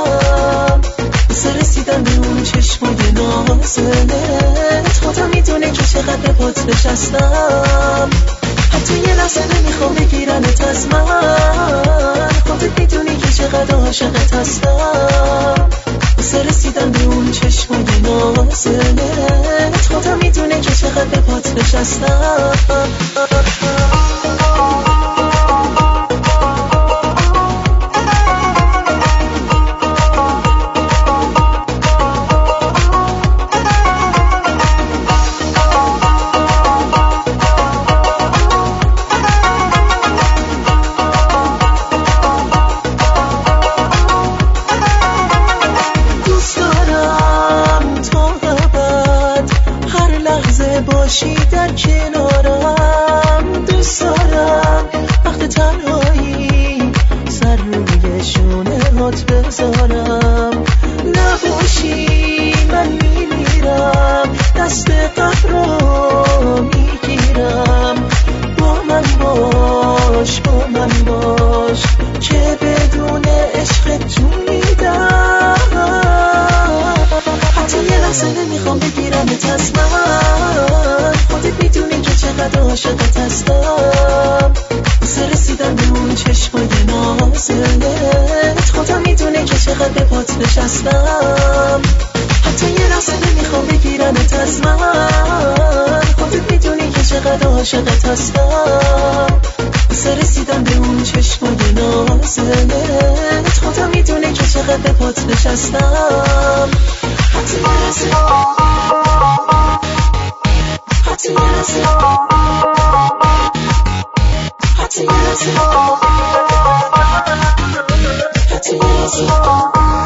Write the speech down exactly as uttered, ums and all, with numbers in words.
هستم واسه رسیدن به اون چشمای نازنت. خودم میدونه که چقدر به پات نشستم، حتی یه لحظه نمیخوام بگیرنت از من. خودت میدونی که چقدر عاشقت هستم واسه رسیدن به اون چشمای نازنت. خودم میدونه که چقدر به پات نشستم. باشی در کنارم، دوست دارم وقت تنهایی سر روی شونه‌هات بذارم. نباشی من میمیرم، دست قهر رو میگیرم. با من باش با من باش که بدون عشق تو میدم. حتی یه لحظه نمیخوام بگیرمت از من. خودت میدونی که چقدر عاشقت هستم واسه رسیدن به اون چشمای نازنت. خودم میدونه که چقدر به پات نشستم، حتی یه لحظه نمیخوام بگیرمت از من. خودت میدونی که چقدر عاشقت هستم واسه رسیدن به اون چشمای نازنت. خودم میدونه که چقدر به پات نشستم. حتی یه لحظه حتی یه لحظه حتی یه لحظه حتی یه لحظه